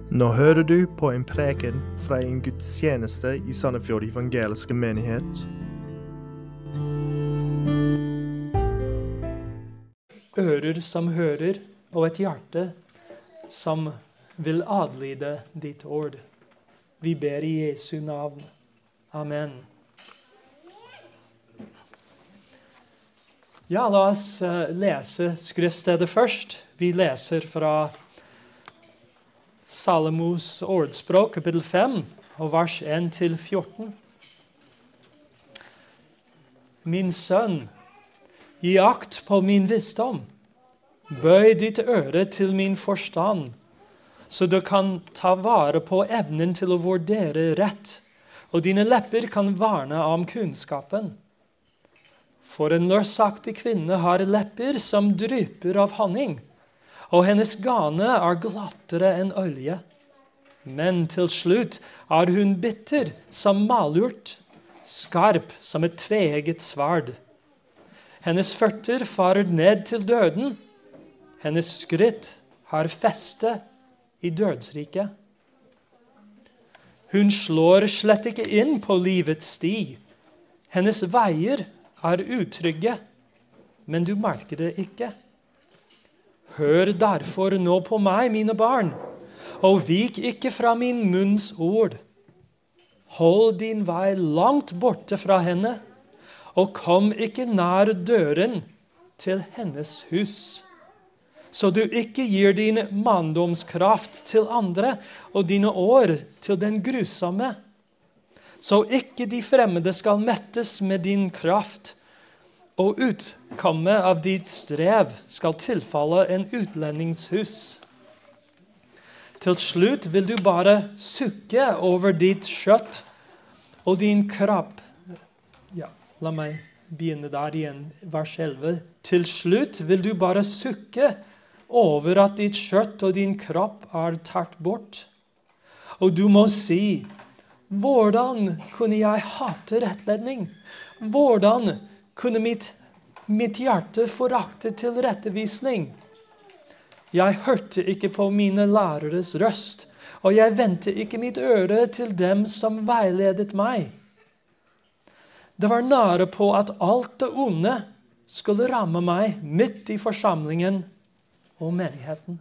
Nå hører du på en preken fra en gudstjeneste i Sandefjord evangeliske menighet. Ører som hører, og et hjerte som vil adlyde ditt ord. Vi ber i Jesu navn. Amen. Ja, la oss lese skriftstedet først. Vi leser fra Salomos ordspråk, kapittel 5, og vers 1-14. Min sønn, gi akt på min visdom. Bøy ditt øre til min forstand, så du kan ta vare på evnen til å vurdere rett, og dine lepper kan varne om kunnskapen. For en løsaktig kvinne har lepper som drypper av honning, og hennes gane er glattere enn olje. Men til slutt er hun bitter som malurt, skarp som et tveegget sverd. Hennes føtter farer ned til døden. Hennes skritt har feste i dødsriket. Hun slår slett ikke inn på livets sti. Hennes veier er utrygge, men du merker det ikke. Hør derfor nå på meg, mine barn, og vik ikke fra min munns ord. Hold din vei langt borte fra henne, og kom ikke nær døren til hennes hus, så du ikke gir din manndomskraft til andre, og dine år til den grusomme, så ikke de fremmede skal mettes med din kraft, og utkomme av ditt strev skal tilfalle en utlendingshus. Til slutt vil du bare sukke over ditt kjøtt og din kropp. Ja, la meg begynne der igjen, vers 11. Til slutt vil du bare sukke over at ditt kjøtt og din kropp er tatt bort. Og du må si, hvordan kunne jeg hate rettledning? Hvordan kunne mitt hjerte forakte til rettevisning? Jeg hørte ikke på mine læreres røst, og jeg vendte ikke mitt øre til dem som veiledet meg. Det var nære på at alt det onde skulle ramme meg midt i forsamlingen og menigheten.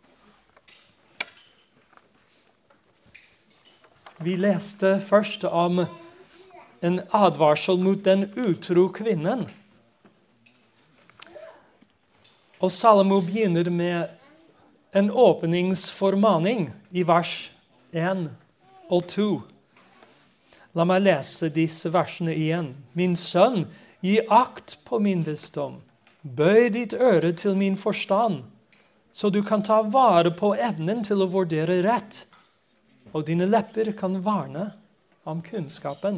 Vi leste først om en advarsel mot den utro kvinnen. Og Salomo begynner med en åpningsformaning i vers 1 og 2. La meg lese disse versene igjen. Min sønn, gi akt på min visdom. Bøy ditt øre til min forstand, så du kan ta vare på evnen til å vurdere rett, og dine lepper kan varne om kunnskapen.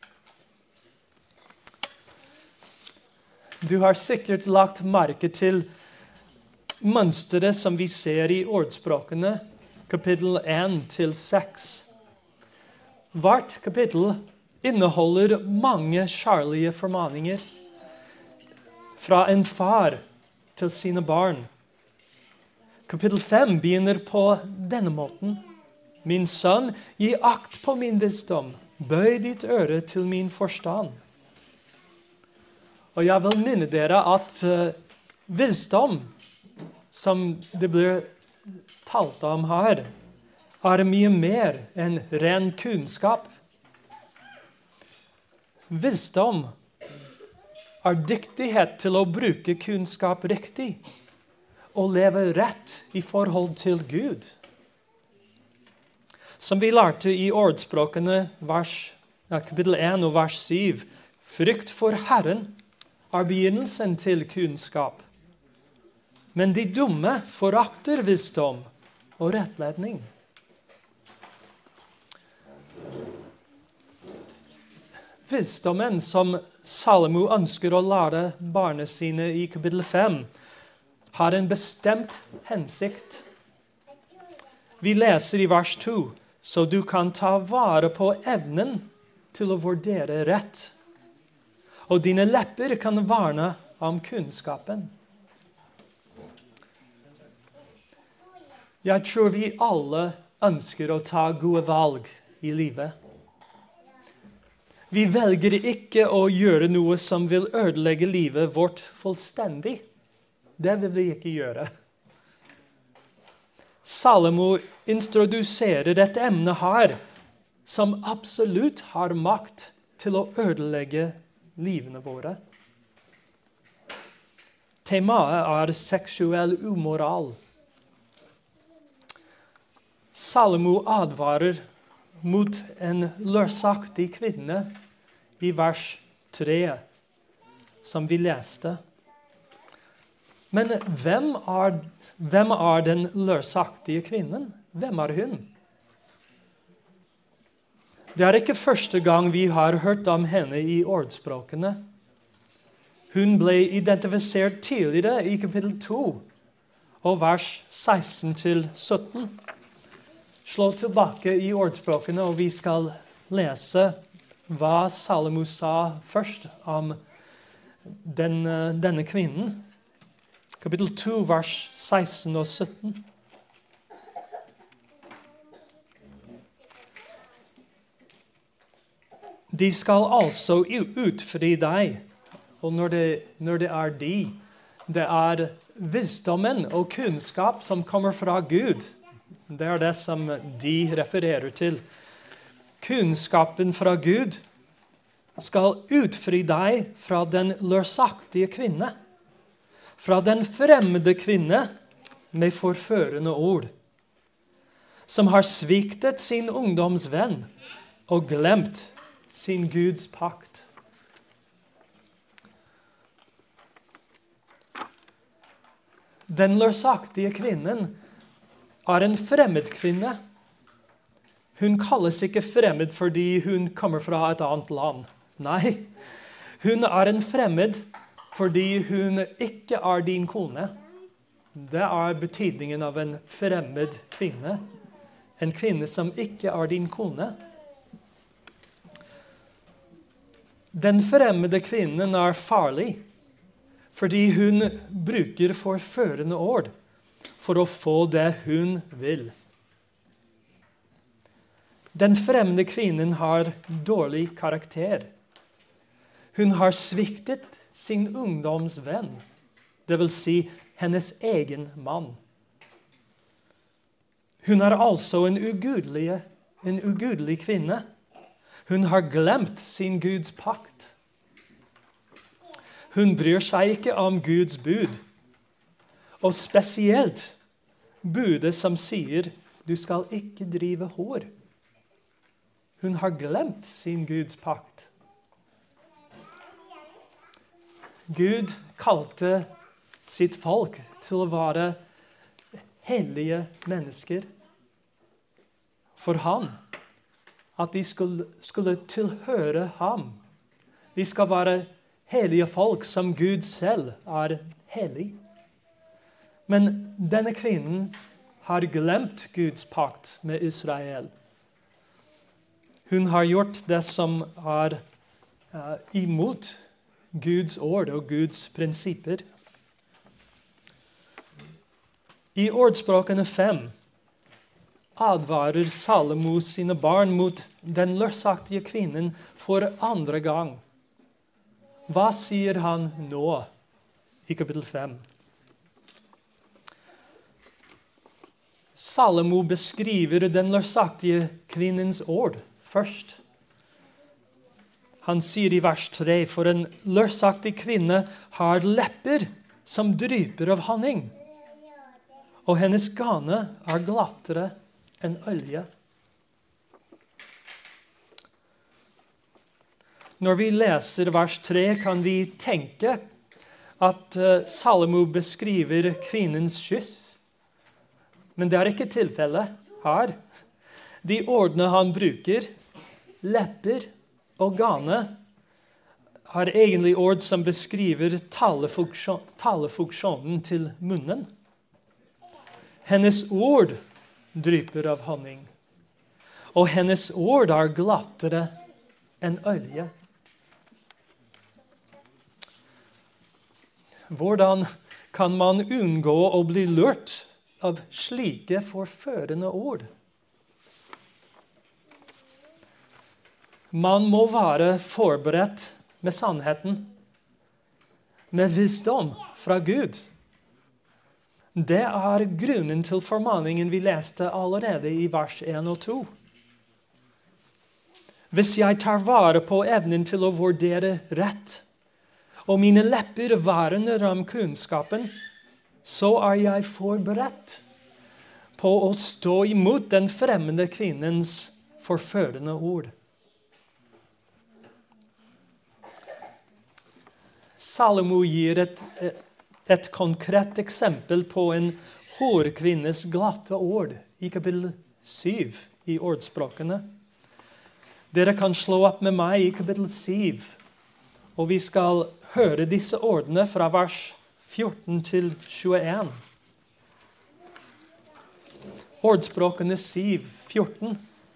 Du har sikkert lagt merke til mønsteret som vi ser i ordspråkene, kapittel 1-6. Hvert kapittel inneholder mange kjærlige formaninger fra en far til sine barn. Kapittel 5 begynner på denne måten. Min sønn, gi akt på min visdom. Bøy ditt øre til min forstand. Og jeg vil minne dere at visdom, som det blir talt om her, er mye mer enn ren kunnskap. Visdom er dyktighet til å bruke kunnskap riktig, og leve rett i forhold til Gud. Som vi lærte i ordspråkene, kapittel 1 og vers 7, frykt for Herren er begynnelsen til kunnskap. Men de dumme forakter visdom og rettledning. Visdommen som Salomo ønsker å lære barna sine i kapittel 5, har en bestemt hensikt. Vi leser i vers 2, så du kan ta vare på evnen til å vurdere rett, og dine lepper kan varne om kunnskapen. Jeg tror vi alle ønsker å ta gode valg i livet. Vi velger ikke å gjøre noe som vil ødelegge livet vårt fullstendig. Det vil vi ikke gjøre. Salomo introduserer et emne her som absolutt har makt til å ødelegge livene våre. Temaet er seksuell umoral. Salomo advarer mot en løsaktig kvinne i vers 3, som vi leste. Men hvem er den løsaktige kvinnen? Hvem er hun? Det er ikke første gang vi har hørt om henne i ordspråkene. Hun ble identifisert tidligere i kapittel 2, og vers 16-17. Slå tilbake i ordspråkene, og vi skal lese hva Salomo sa først om denne kvinnen. Kapittel 2, vers 16 og 17. De skal altså utfri deg, og når det er de, det er visdommen og kunnskap som kommer fra Gud. Det er det som de refererer til. Kunnskapen fra Gud skal utfri deg fra den løsaktige kvinne, fra den fremmede kvinne med forførende ord, som har sviktet sin ungdomsvenn og glemt sin Guds pakt. Den løsaktige kvinnen er en fremmed kvinne. Hun kalles ikke fremmed fordi hun kommer fra et annet land. Nei, hun er en fremmed fordi hun ikke er din kone. Det er betydningen av en fremmed kvinne. En kvinne som ikke er din kone. Den fremmede kvinnen er farlig fordi hun bruker forførende ord for å få det hun vil. Den fremmede kvinnen har dårlig karakter. Hun har sviktet sin ungdomsvenn, det vil si hennes egen mann. Hun er altså en ugudelig kvinne. Hun har glemt sin Guds pakt. Hun bryr seg ikke om Guds bud, og spesielt budet som sier, du skal ikke drive hår. Hun har glemt sin Guds pakt. Gud kalte sitt folk til å være hellige mennesker for han. At de skulle tilhøre ham. De skal være hellige folk som Gud selv er hellig. Men denne kvinnen har glemt Guds pakt med Israel. Hun har gjort det som er imot Guds ord og Guds prinsipper. I ordspråkene 5 advarer Salomo sine barn mot den løsaktige kvinnen for andre gang. Hva sier han nå i kapittel 5? Salomo beskriver den løsaktige kvinnens ord først. Han sier i vers 3, for en løsaktig kvinne har lepper som dryper av honning, og hennes gane er glattere enn olje. Når vi leser vers 3, kan vi tenke at Salomo beskriver kvinnens kyss. Men det er ikke tilfellet her. De ordene han bruker, lepper og gane, er egentlig ord som beskriver talefunksjonen til munnen. Hennes ord dryper av honning, og hennes ord er glattere enn olje. Hvordan kan man unngå å bli lurt av slike forførende ord Man må være forberedt med sannheten, med visdom fra Gud. Det er grunnen til formaningen vi leste allerede i vers 1 og 2. Hvis jeg tar vare på evnen til å vurdere rett, og mine lepper verner om kunnskapen, så er jeg forberedt på å stå imot den fremmede kvinnens forførende ord. Salomo gir et konkret eksempel på en hårkvinnes glatte ord i kapittel 7 i ordspråkene. Dere kan slå opp med meg i kapittel 7, og vi skal høre disse ordene fra vers 14 til 21. Ordspråkene 7, 14.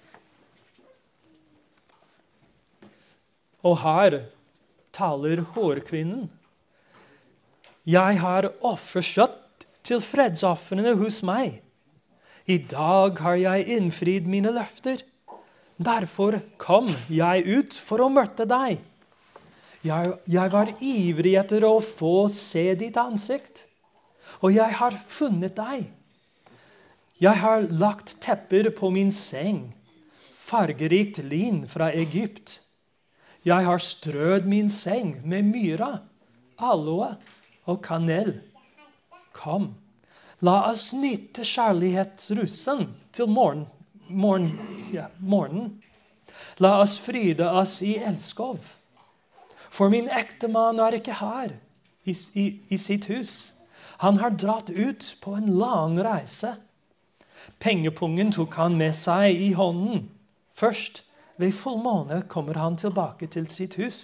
Og her taler hårkvinnen. Jeg har offerkjøtt til fredsoffrene hos meg. I dag har jeg innfridd mine løfter. Derfor kom jeg ut for å møte deg. Jeg var ivrig etter å få se ditt ansikt, og jeg har funnet deg. Jeg har lagt tepper på min seng, fargerikt lin fra Egypt. Jeg har strødd min seng med myra, aloe og kanel. Kom, la oss nyte kjærlighetsrusen til morgenen. La oss fryde oss i elskov. For min ektemann er ikke her i sitt hus. Han har dratt ut på en lang reise. Pengepungen tok han med seg i hånden. Først ved fullmåne kommer han tilbake til sitt hus.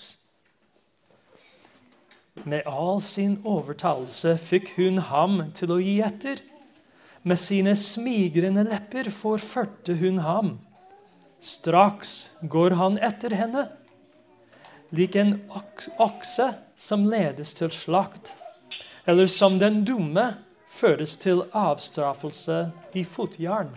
Med all sin overtalelse fikk hun ham til å gi etter. Med sine smigrende lepper forførte hun ham. Straks går han etter henne, lik en okse som ledes til slakt, eller som den dumme føres til avstraffelse i fotjern.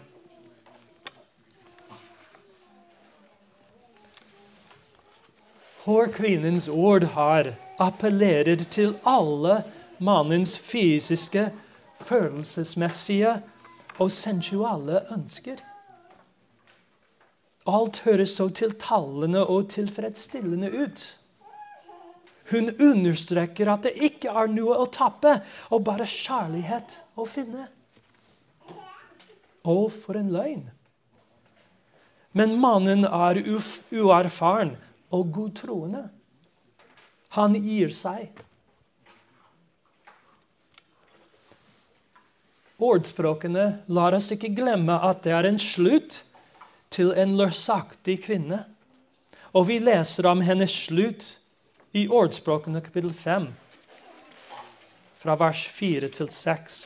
Hårkvinnens ord har appellerer til alle mannens fysiske, følelsesmessige og sensuelle ønsker. Alt høres så tiltalende og tilfredsstillende ut. Hun understreker at det ikke er noe å tappe, og bare kjærlighet å finne. Å, for en løgn. Men mannen er uerfaren og godtroende. Han gir seg. Ordspråkene lar oss ikke glemme at det er en slutt til en løsaktig kvinne. Og vi leser om hennes slutt i ordspråkene kapittel 5, fra vers 4 til 6.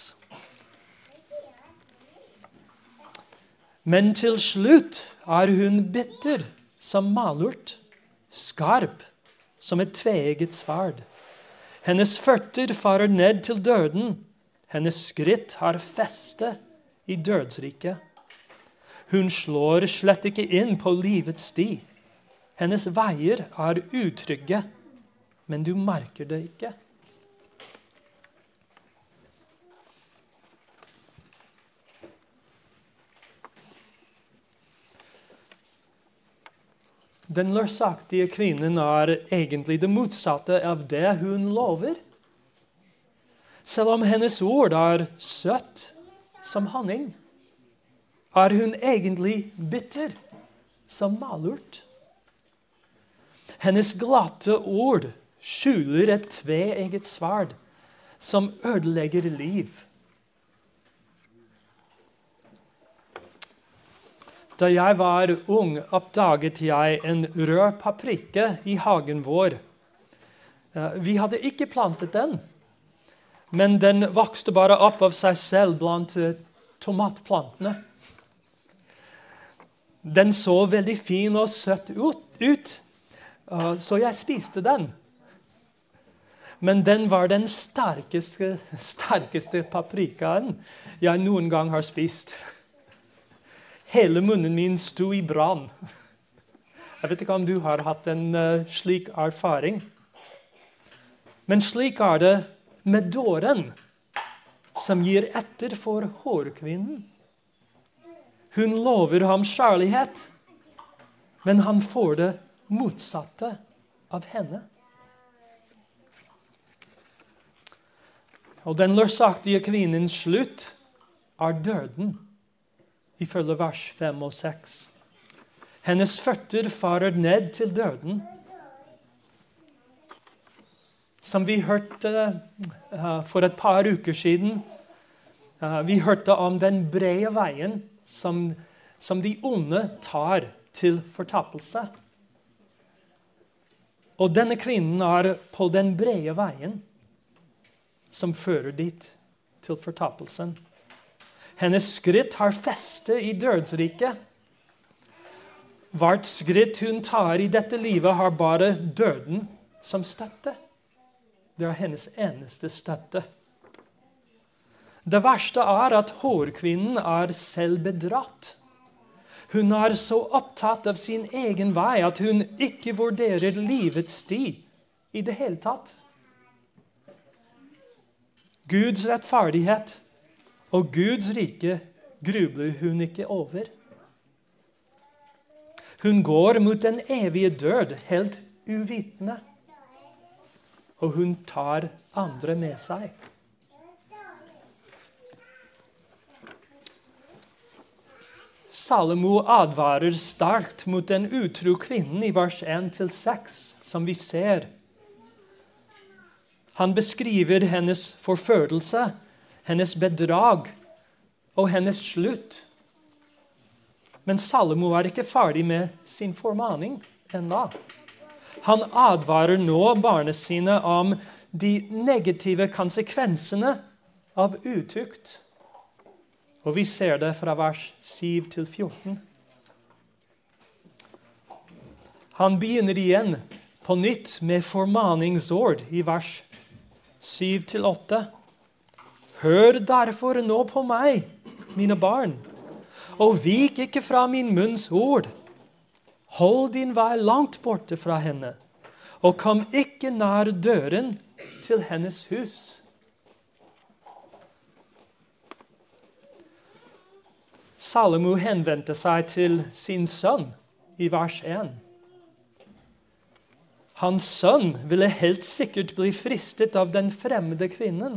Men til slutt er hun bitter som malurt, skarp som et tveegget sverd. Hennes føtter farer ned til døden. Hennes skritt har feste i dødsriket. Hun slår slett ikke inn på livets sti. Hennes veier er utrygge, men du merker det ikke. Den løsaktige kvinnen er egentlig det motsatte av det hun lover. Selv om hennes ord er søtt som honning, er hun egentlig bitter som malurt. Hennes glatte ord skjuler et tveegget sverd som ødelegger liv. Da jeg var ung, oppdaget jeg en rød paprika i hagen vår. Vi hadde ikke plantet den, men den vokste bare opp av seg selv blant tomatplantene. Den så veldig fin og søtt ut, så jeg spiste den. Men den var den sterkeste paprikaen jeg noen gang har spist. Hele munnen min sto i brann. Jeg vet ikke om du har hatt en slik erfaring. Men slik er det med dåren som gir etter for hårkvinnen. Hun lover ham kjærlighet, men han får det motsatte av henne. Og den løsaktige kvinnens slutt er døden, ifølge vers 5 og 6. Hennes føtter farer ned til døden. Som vi hørte for et par uker siden, vi hørte om den brede veien som de onde tar til fortapelse. Og denne kvinnen er på den brede veien som fører dit til fortapelsen. Hennes skritt har feste i dødsriket. Hvert skritt hun tar i dette livet har bare døden som støtte. Det er hennes eneste støtte. Det verste er at hårkvinnen er selv bedratt. Hun er så opptatt av sin egen vei at hun ikke vurderer livets sti i det hele tatt. Guds rettferdighet og Guds rike grubler hun ikke over. Hun går mot den evige død helt uvitende, og hun tar andre med seg. Salomo advarer sterkt mot den utro kvinnen i vers 1-6, som vi ser. Han beskriver hennes forførelse, hennes bedrag og hennes slutt. Men Salomo er ikke ferdig med sin formaning ennå. Han advarer nå barna sine om de negative konsekvensene av utukt. Og vi ser det fra vers 7-14. Han begynner igjen på nytt med formaningsord i vers 7-8. Hør derfor nå på meg, mine barn, og vik ikke fra min munns ord. Hold din vei langt borte fra henne, og kom ikke nær døren til hennes hus. Salomo henvendte seg til sin sønn i vers 1. Hans sønn ville helt sikkert bli fristet av den fremmede kvinnen.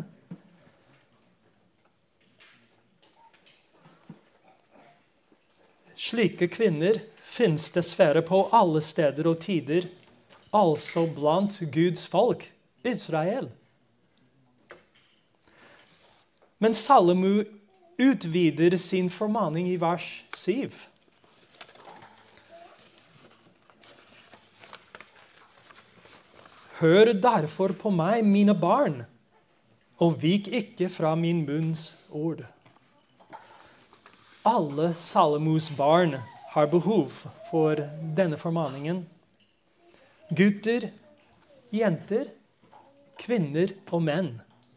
Slike kvinner finnes dessverre på alle steder og tider, altså blant Guds folk, Israel. Men Salomo utvider sin formaning i vers 7. Hør derfor på meg, mine barn, og vik ikke fra min munns ord. Alle Salomos barn har behov for denne formaningen. Gutter, jenter, kvinner og menn.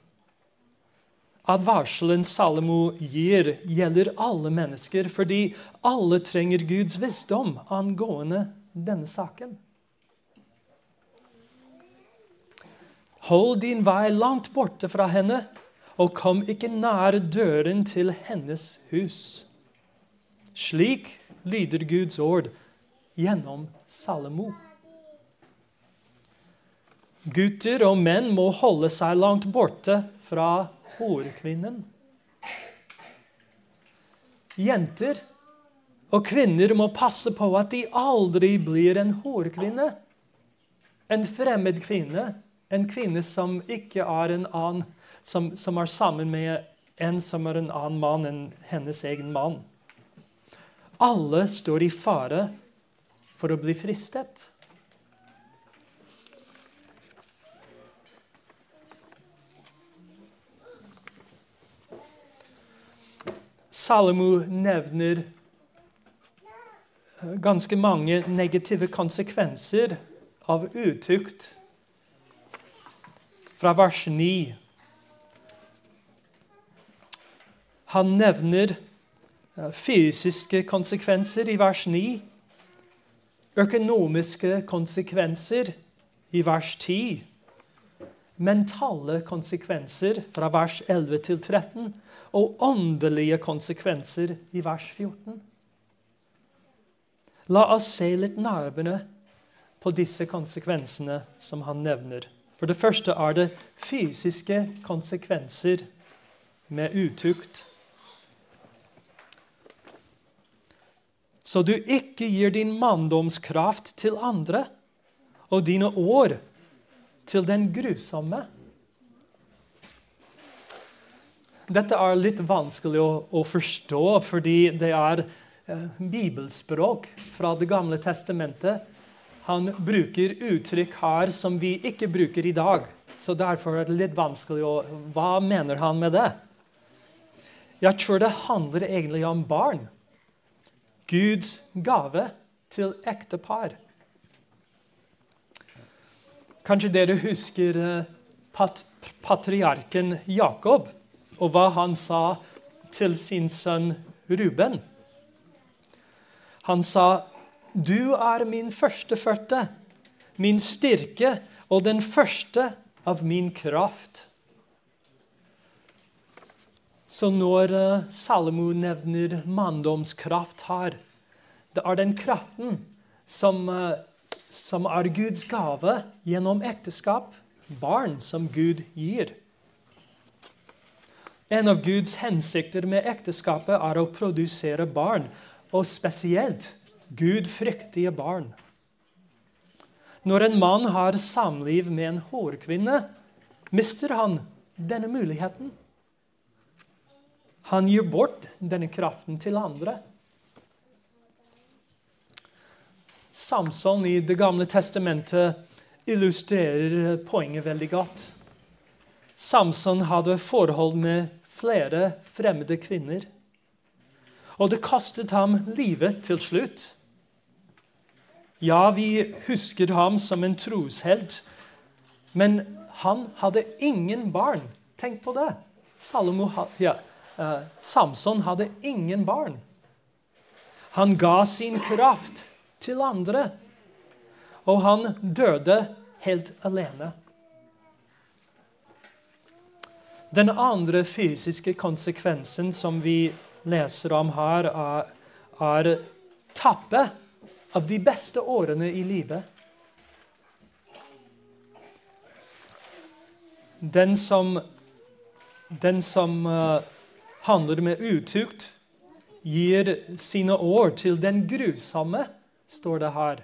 Advarselen Salomo gir gjelder alle mennesker, fordi alle trenger Guds visdom angående denne saken. Hold din vei langt borte fra henne, og kom ikke nær døren til hennes hus. Slik lyder Guds ord gjennom Salomo. Gutter og menn må holde seg langt borte fra hårkvinnen. Jenter og kvinner må passe på at de aldri blir en hårkvinne, en fremmed kvinne, en kvinne som ikke er en annen, som er sammen med en som er en annen mann enn hennes egen mann. Alle står i fare for å bli fristet. Salomo nevner ganske mange negative konsekvenser av utukt. Fra vers 9. Han nevner fysiske konsekvenser i vers 9. økonomiske konsekvenser i vers 10, mentale konsekvenser fra vers 11 til 13, og åndelige konsekvenser i vers 14. La oss se litt nærmere på disse konsekvensene som han nevner. For det første er det fysiske konsekvenser med utukt. Så du ikke gir din manndomskraft til andre, og dine år til den grusomme. Dette er litt vanskelig å forstå, fordi det er bibelspråk fra det gamle testamentet. Han bruker uttrykk her som vi ikke bruker i dag, så derfor er det litt vanskelig hva mener han med det? Jeg tror det handler egentlig om barn. Guds gave til ektepar. Kanskje dere husker patriarken Jakob, og hva han sa til sin sønn Ruben. Han sa, «Du er min førstefødte, min styrke og den første av min kraft.» Så når Salomo nevner manndomskraft her, det er den kraften som er Guds gave gjennom ekteskap, barn som Gud gir. En av Guds hensikter med ekteskapet er å produsere barn, og spesielt gudfryktige barn. Når en mann har samliv med en hårkvinne, mister han denne muligheten. Han gir bort denne kraften til andre. Samson i Det gamle testamentet illustrerer poenget veldig godt. Samson hadde forhold med flere fremmede kvinner, og det kostet ham livet til slutt. Ja, vi husker ham som en troshelt, men han hadde ingen barn. Tenk på det. Samson hadde ingen barn. Han ga sin kraft til andre, og han døde helt alene. Den andre fysiske konsekvensen som vi leser om her, er tappet av de beste årene i livet. Den som handler med utukt, gir sine år til den grusomme, står det her.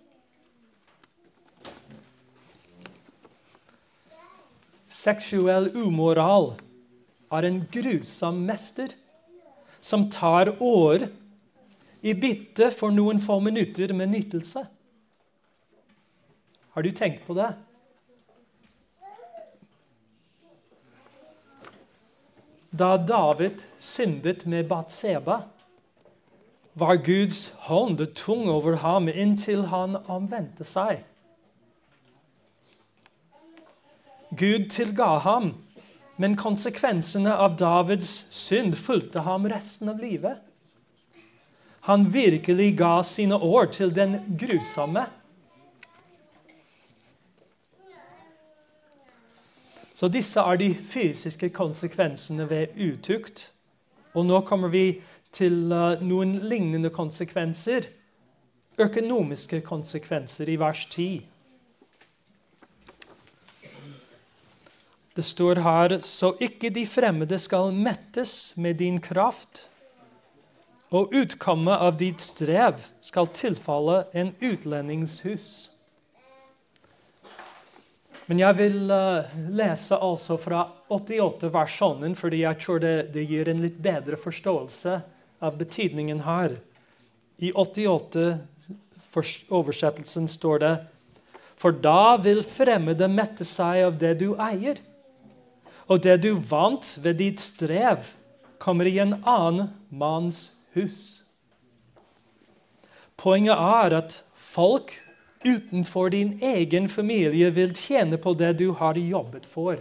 Seksuell umoral er en grusom mester som tar år i bytte for noen få minutter med nytelse. Har du tenkt på det? Da David syndet med Batseba, var Guds hånd tung over ham inntil han omvendte seg. Gud tilga ham, men konsekvensene av Davids synd fulgte ham resten av livet. Han virkelig ga sine år til den grusomme. Så disse er de fysiske konsekvensene ved utukt. Og nå kommer vi til noen lignende konsekvenser. Økonomiske konsekvenser i vers 10. Det står her, så ikke de fremmede skal mettes med din kraft, og utkommet av ditt strev skal tilfalle en utlendingshus. Men jeg vil lese altså fra 88-versjonen, fordi jeg tror det gir en litt bedre forståelse av betydningen her. I 88-oversettelsen står det, for da vil fremmede mette seg av det du eier, og det du vant ved ditt strev kommer i en annen manns hus. Poenget er at folk utenfor din egen familie vil tjene på det du har jobbet for.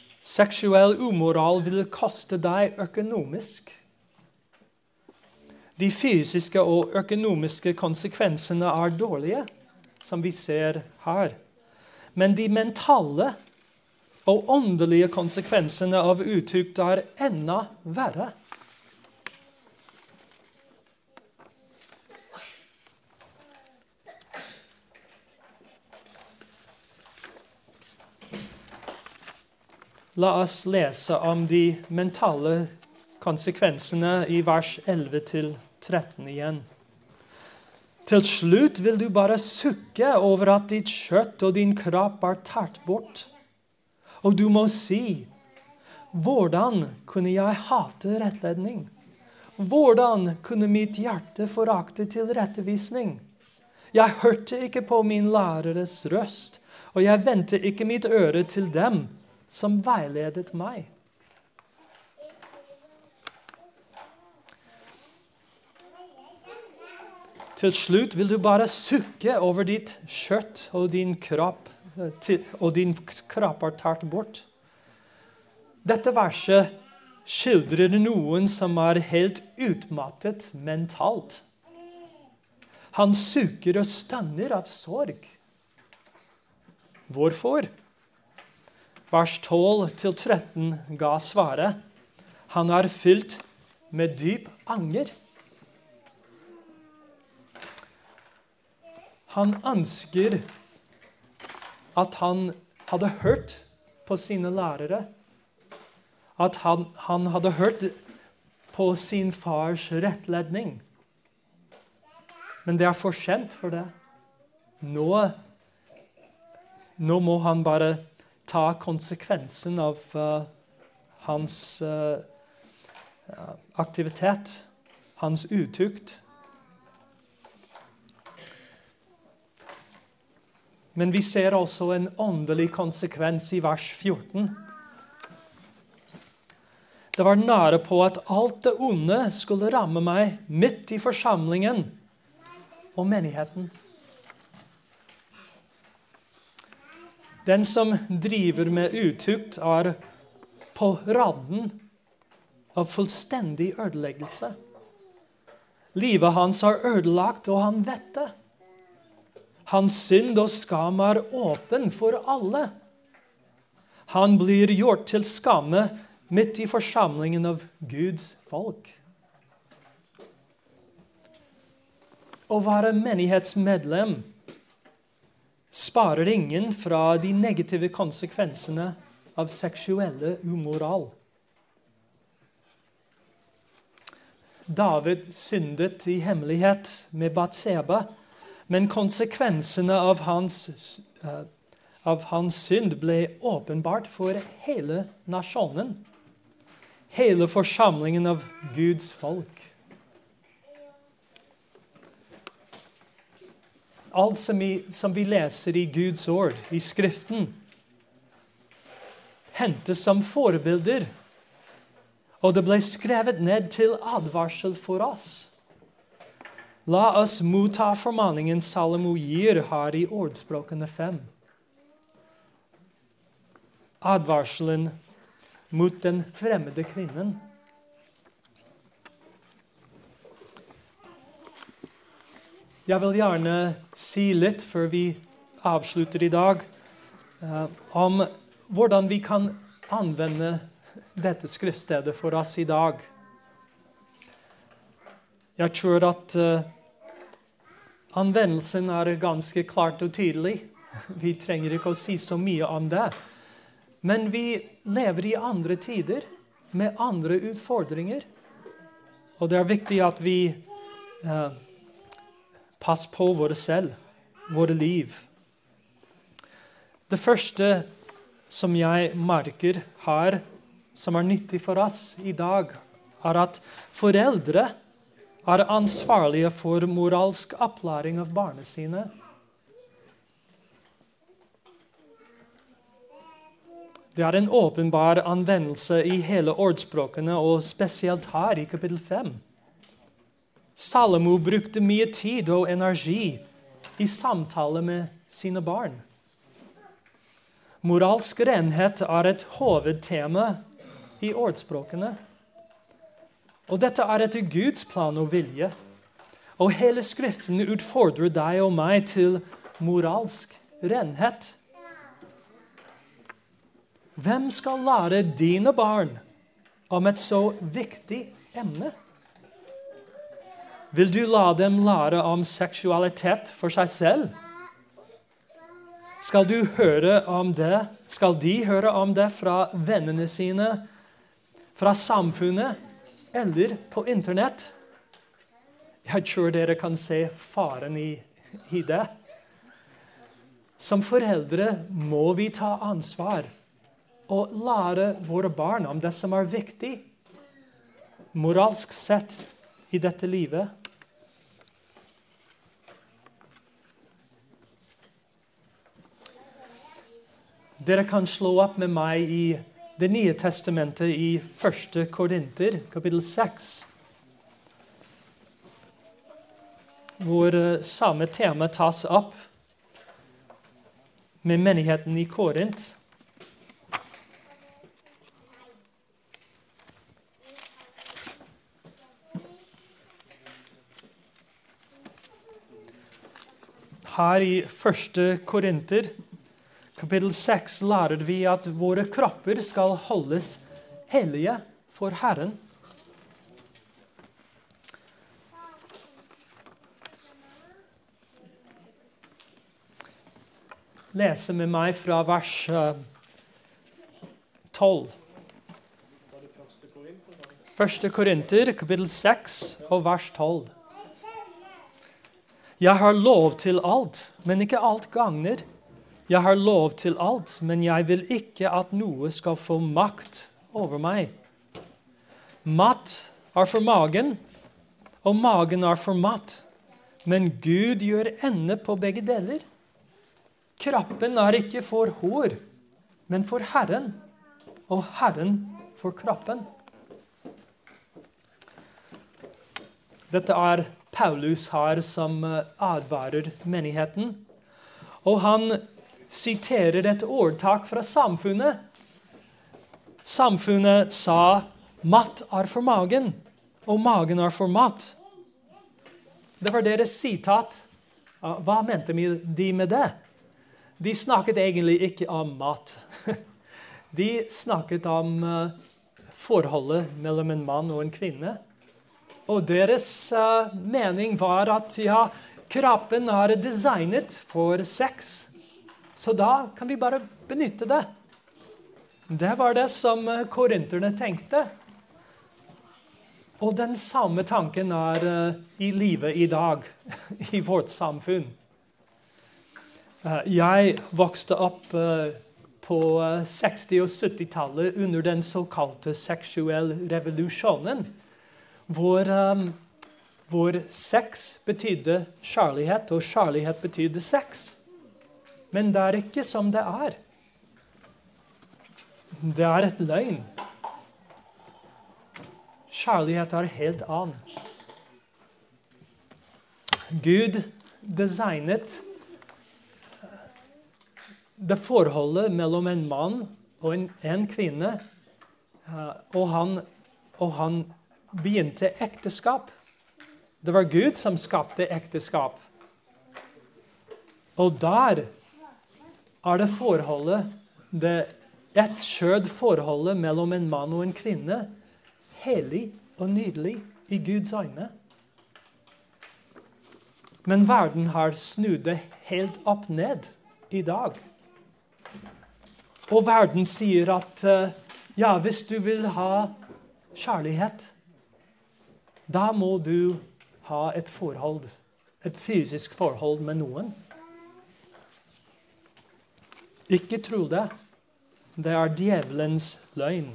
Seksuell umoral vil koste deg økonomisk. De fysiske og økonomiske konsekvensene er dårlige, som vi ser her. Men de mentale og åndelige konsekvensene av utukt er enda verre. La oss lese om de mentale konsekvensene i vers 11-13 igjen. Til slutt vil du bare sukke over at ditt kjøtt og din kropp er tatt bort. Og du må si, hvordan kunne jeg hate rettledning? Hvordan kunne mitt hjerte forakte tilrettevisning? Jeg hørte ikke på min læreres røst, og jeg vendte ikke mitt øre til dem som veiledet meg. Til slutt vil du bare sukke over ditt kjøtt og din kropp er tatt bort. Dette verset skildrer noen som er helt utmattet mentalt. Han sukker og stønner av sorg. Hvorfor? Vers 12-13 ga svaret. Han er fylt med dyp anger. Han ønsker at han hadde hørt på sine lærere. At han hadde hørt på sin fars rettledning. Men det er for sent for det. Nå må han bare ta konsekvensen av hans aktivitet, hans utukt. Men vi ser også en åndelig konsekvens i vers 14. Det var nære på at alt det onde skulle ramme meg midt i forsamlingen og menigheten. Den som driver med utukt er på radden av fullstendig ødeleggelse. Livet hans er ødelagt, og han vet det. Hans synd og skam er åpen for alle. Han blir gjort til skamme midt i forsamlingen av Guds folk. Å være menighetsmedlem sparer ingen fra de negative konsekvensene av seksuelle umoral. David syndet i hemmelighet med Batseba, men konsekvensene av hans synd ble åpenbart for hele nasjonen, hele forsamlingen av Guds folk. Alt som vi leser i Guds ord, i Skriften, hentes som forbilder, og det ble skrevet ned til advarsel for oss. La oss motta formaningen Salomo gir her i Ordspråkene 5. Advarselen mot den fremmede kvinnen. Jeg vil gjerne si litt før vi avslutter i dag, om hvordan vi kan anvende dette skriftstedet for oss i dag. Jeg tror at anvendelsen er ganske klart og tydelig. Vi trenger ikke å si så mye om det. Men vi lever i andre tider med andre utfordringer. Og det er viktig at vi passer på våre selv, våre liv. Det første som jeg merker her, som er nyttig for oss i dag, er at foreldre er ansvarlige for moralsk opplæring av barna sine. Det er en åpenbar anvendelse i hele ordspråkene, og spesielt her i kapittel 5. Salomo brukte mye tid og energi i samtale med sine barn. Moralsk renhet er et hovedtema i ordspråkene. Og dette etter Guds plan og vilje. Og hele Skriften utfordrer deg og meg til moralsk renhet. Hvem skal lære dine barn om et så viktig emne? Vil du la dem lære om seksualitet for seg selv? Skal de høre om det fra vennene sine, fra samfunnet eller på internett? Jeg tror dere kan se faren i det. Som foreldre må vi ta ansvar og lære våre barn om det som er viktig, moralsk sett i dette livet. Dere kan slå opp med meg i Det nye testamentet i 1. Korinter, kapittel 6. Hvor samme tema tas opp med menigheten i Korint. Her i 1. Korinter, kapittel 6, lærer vi at våre kropper skal holdes hellige for Herren. Lese med meg fra vers 12. 1. Korinter, kapittel 6, og vers 12. Jeg har lov til alt, men ikke alt gagner. Jeg har lov til alt, men jeg vil ikke at noe skal få makt over meg. Mat er for magen, og magen er for mat. Men Gud gjør ende på begge deler. Kroppen er ikke for hår, men for Herren, og Herren for kroppen. Dette er Paulus her som advarer menigheten. Og han siterer et ordtak fra samfunnet. Samfunnet sa, mat er for magen, og magen er for mat. Det var deres sitat. Hva mente de med det? De snakket egentlig ikke om mat. De snakket om forholdet mellom en mann og en kvinne. Og deres mening var at kroppen er designet for sex. Så da kan vi bare benytte det. Det var det som korinterne tenkte. Og den samme tanken er i livet i dag, i vårt samfunn. Jeg vokste opp på 60- og 70-tallet under den såkalte seksuelle revolusjonen, hvor sex betydde kjærlighet, og kjærlighet betydde sex. Men det er ikke som det er. Det er et løgn. Kjærlighet er helt annen. Gud designet det forholdet mellom en mann og en kvinne, og han begynte ekteskap. Det var Gud som skapte ekteskap. Og der er det forholdet, det ett-kjød forholdet mellom en mann og en kvinne, hellig og nydelig i Guds øyne. Men verden har snudd det helt opp ned i dag. Og verden sier at, hvis du vil ha kjærlighet, da må du ha et forhold, et fysisk forhold med noen. Ikke tro det. Det er djevelens løgn.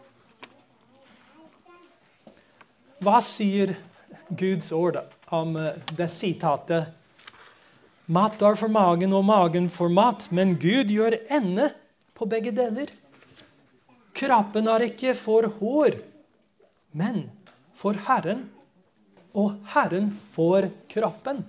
Hva sier Guds ord om det sitatet? Mat er for magen, og magen for mat, men Gud gjør ende på begge deler. Kroppen er ikke for hår, men for Herren, og Herren for kroppen.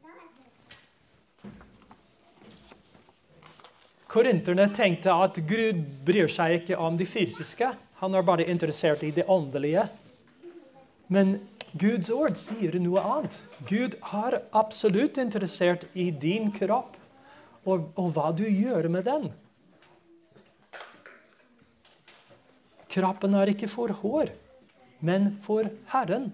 Korinterne tenkte at Gud bryr seg ikke om det fysiske. Han er bare interessert i det åndelige. Men Guds ord sier noe annet. Gud er absolutt interessert i din kropp, og hva du gjør med den. Kroppen er ikke for hår, men for Herren.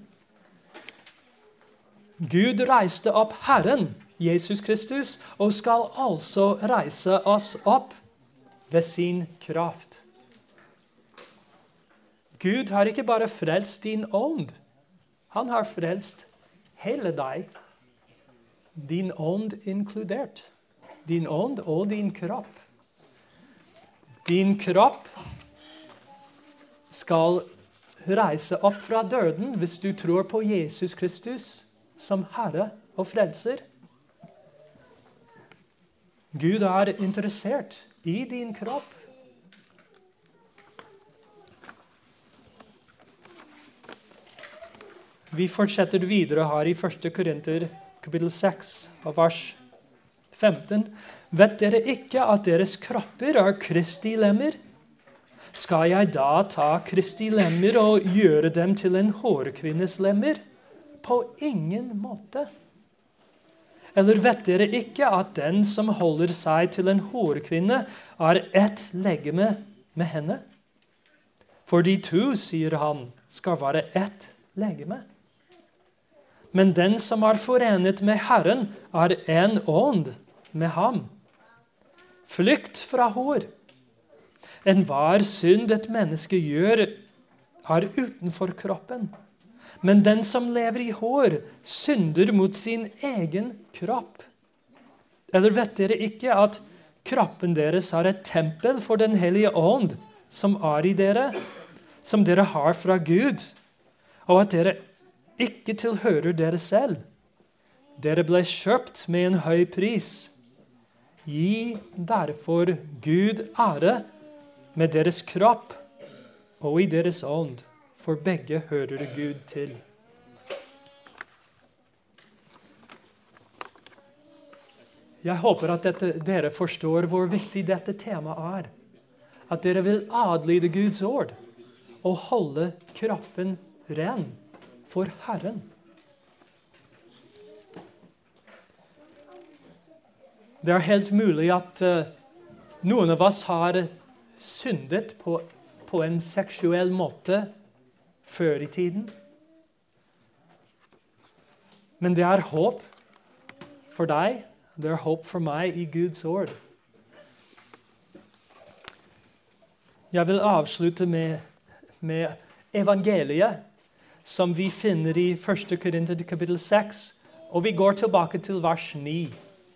Gud reiste opp Herren, Jesus Kristus, og skal altså reise oss opp ved sin kraft. Gud har ikke bare frelst din ånd. Han har frelst hele deg. Din ånd inkludert. Din ånd og din kropp. Din kropp skal reise opp fra døden hvis du tror på Jesus Kristus som Herre og Frelser. Gud er interessert i din kropp. Vi fortsetter videre her i 1. Korinter, kapittel 6, vers 15. Vet dere ikke at deres kropper er Kristi lemmer? Skal jeg da ta Kristi lemmer og gjøre dem til en hårkvinnes lemmer? På ingen måte. Eller vet dere ikke at den som holder seg til en hårkvinne er ett legeme med henne? For de to, sier han, skal være ett legeme. Men den som er forenet med Herren, er en ånd med ham. Flykt fra hår. Enhver synd et menneske gjør, er utenfor kroppen. Men den som lever i hår, synder mot sin egen kropp. Eller vet dere ikke at kroppen deres er et tempel for den hellige ånd, som er i dere, som dere har fra Gud, og at dere ikke tilhører dere selv. Dere ble kjøpt med en høy pris. Gi derfor Gud ære med deres kropp og i deres ånd, for begge hører Gud til. Jeg håper at dere forstår hvor viktig dette temaet er. At dere vil adlyde Guds ord og holde kroppen ren for Herren. Det er helt mulig at noen av oss har syndet på en seksuell måte før i tiden. Men det er håp for deg, det er håp for meg i Guds ord. Jeg vil avslutte med evangeliet, som vi finner i 1. Korinter kapittel 6, og vi går tilbake til vers 9.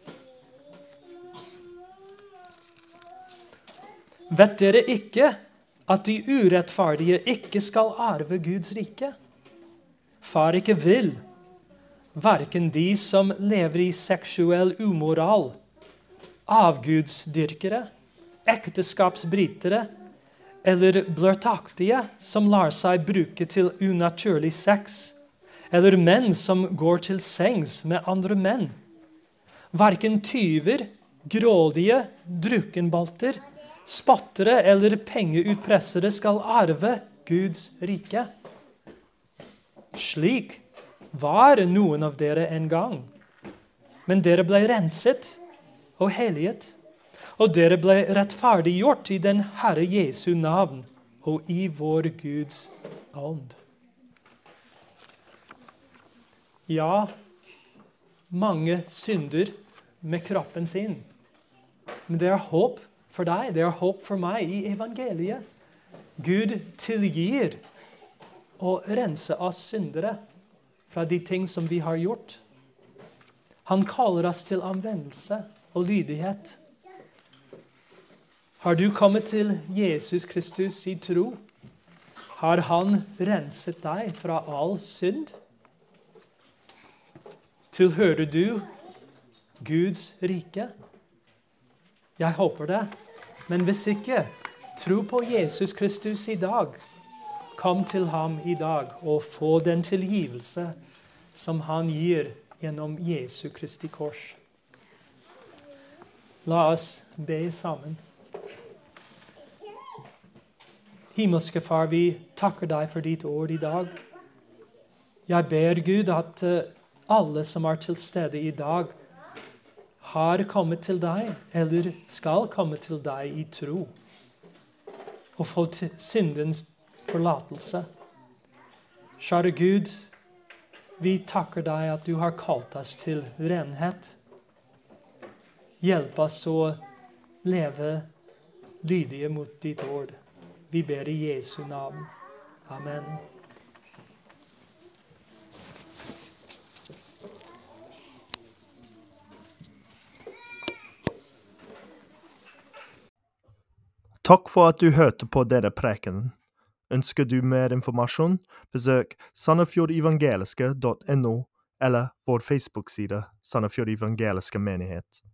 Vet dere ikke at de urettferdige ikke skal arve Guds rike? Far ikke vil, hverken de som lever i seksuell umoral, avgudsdyrkere, ekteskapsbrytere, eller bløtaktige som lar seg bruke til unaturlig sex, eller menn som går til sengs med andre menn. Hverken tyver, grådige, drukkenbolter, spottere eller pengeutpressere skal arve Guds rike. Slik var noen av dere en gang, men dere ble renset og helliget, og dere ble rettferdiggjort i den Herre Jesu navn og i vår Guds ånd. Ja, mange synder med kroppen sin, men det er håp for deg, det er håp for meg i evangeliet. Gud tilgir og renser oss syndere fra de ting som vi har gjort. Han kaller oss til omvendelse og lydighet. Har du kommet til Jesus Kristus i tro? Har han renset deg fra all synd? Tilhører du Guds rike? Jeg håper det. Men hvis ikke, tro på Jesus Kristus i dag. Kom til ham i dag og få den tilgivelse som han gir gjennom Jesu Kristi kors. La oss be sammen. Himmelske Far, vi takker deg for ditt ord i dag. Jeg ber Gud at alle som er til stede i dag, har kommet til deg, eller skal komme til deg i tro, og få syndens forlatelse. Kjære Gud, vi takker deg at du har kalt oss til renhet. Hjelp oss å leve lydige mot ditt ord. Vi ber i Jesu navn. Amen. Takk for at du hørte på denne prekenen. Ønsker du mer informasjon? Besøk sandefjordevangeliske.no eller vår Facebook-side Sandefjord Evangeliske Menighet.